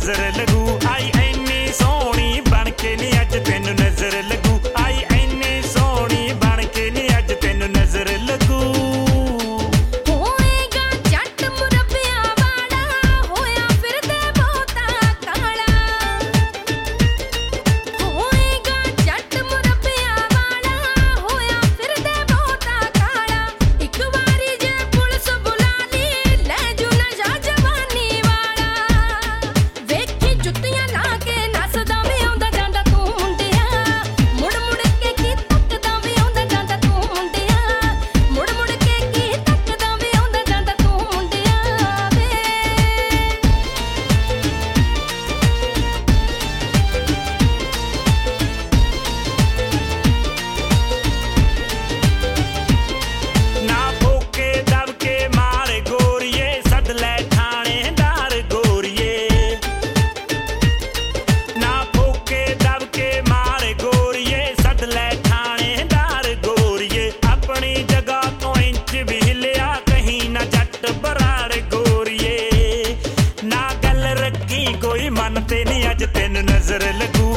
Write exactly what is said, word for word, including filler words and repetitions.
ਨਜ਼ਰ ਲੱਗੂ। ਆਈ ਇੰਨੀ ਸੋਹਣੀ ਬਣ ਕੇ ਨੀ ਅੱਜ ਤੈਨੂੰ ਨਜ਼ਰ ਲੱਗੂ। ਆਈ ਇੰਨੀ ਸੋਹਣੀ ਬਣ ਕੇ ਨੀ ਅੱਜ ਤੈਨੂੰ ਨਜ਼ਰ ਲੱਗੂ। ਹੋਏਗਾ ਜੱਟ ਮੁਰੱਬਿਆਂ ਵਾਲਾ, ਹੋਇਆ ਫਿਰਦਾ ਬਹੁਤਾ ਕਾਲਾ। ਹੋਏਗਾ ਜੱਟ ਮੁਰੱਬਿਆਂ ਵਾਲਾ, ਹੋਇਆ ਫਿਰਦਾ ਬਹੁਤਾ ਕਾਲਾ। ਇੱਕ ਵਾਰੀ ਜੇ ਪੁਲਿਸ ਬੁਲਾ ਲਈ, ਲੈ ਜੂ ਨਸ਼ਾ ਜਵਾਨੀ ਵਾਲਾ। ਵੇਖੀ ਜੁੱਤੀਆਂ ਲਾ ਕੇ ਨੱਸਦਾ ਵੀ ਆਉਂਦਾ ਜਾਂਦਾ ਤੂੰ ਮੁੰਡਿਆ। ਮੁੜ ਮੁੜ ਕੇ ਕੀ ਤੱਕਦਾ ਵੀ ਆਉਂਦਾ ਜਾਂਦਾ ਤੂੰ ਮੁੰਡਿਆ। ਮੁੜ ਮੁੜ ਕੇ ਕੀ ਤੱਕਦਾ ਵੀ ਆਉਂਦਾ ਜਾਂਦਾ ਤੂੰ ਮੁੰਡਿਆ ਵੇ। ਨਾ ਫੋਕੇ ਦਬ ਕੇ ਮਾਰ ਗੋਰੀਏ, ਸੱਦ ਲੈ ਥਾਣੇਦਾਰ ਗੋਰੀਏ। ਨਾ ਫੋਕੇ ਦਬ ਕੇ ਮਾਰ ਗੋਰੀਏ, ਸੱਦ ਲੈ ਥਾਣੇਦਾਰ ਗੋਰੀਏ। ਆਪਣੀ ਜਗ੍ਹਾ ਤੋਂ ਇੰਚ ਵੀ ਹਿੱਲਿਆ ਕਹੀਂ ਨਾ ਜੱਟ ਬਰਾੜ ਗੋਰੀਏ। ਨਾ ਗੱਲ ਰੱਖੀ ਕੋਈ ਮਨ ਤੇ ਨੀ ਅੱਜ ਤੈਨੂੰ ਨਜ਼ਰ ਲੱਗੂ।